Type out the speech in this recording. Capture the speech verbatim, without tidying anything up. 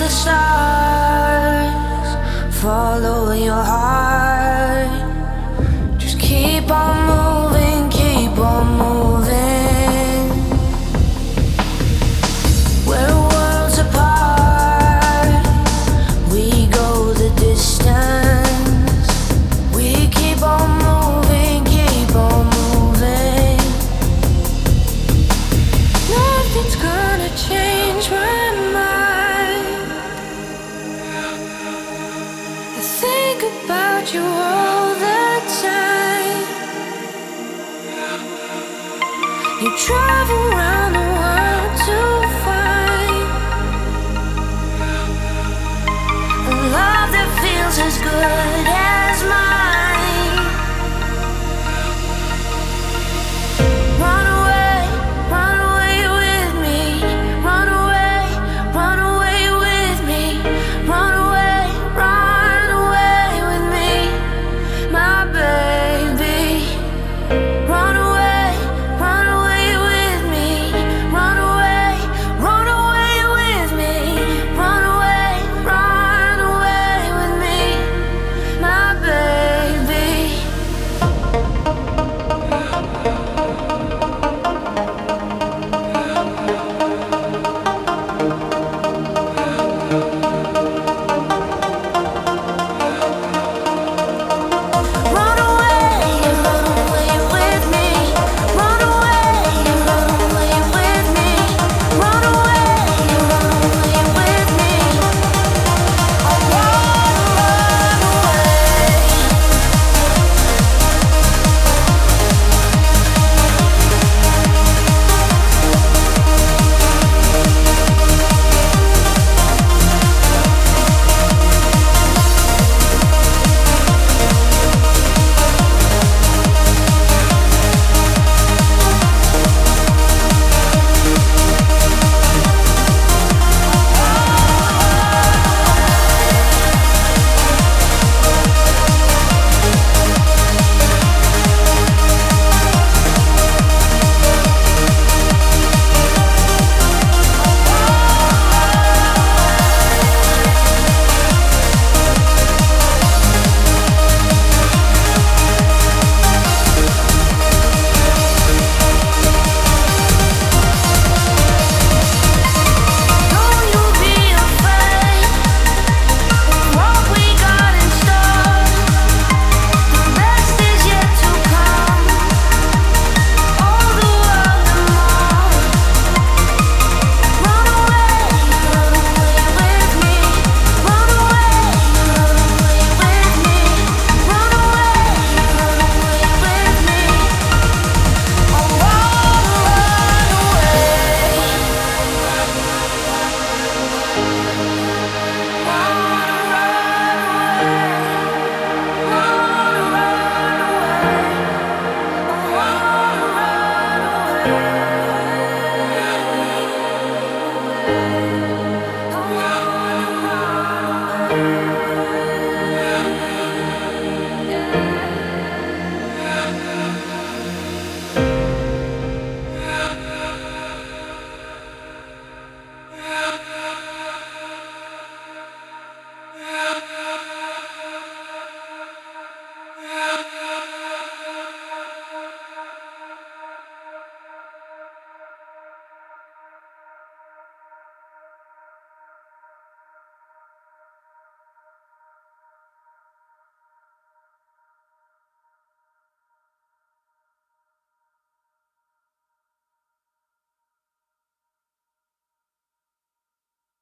the stars, follow your heart. Just keep on moving, keep on moving. We're worlds apart, we go the distance. We keep on moving, keep on moving. Nothing's gonna change my mind. I think about you all the time. You travel around the world to find a love that feels as good as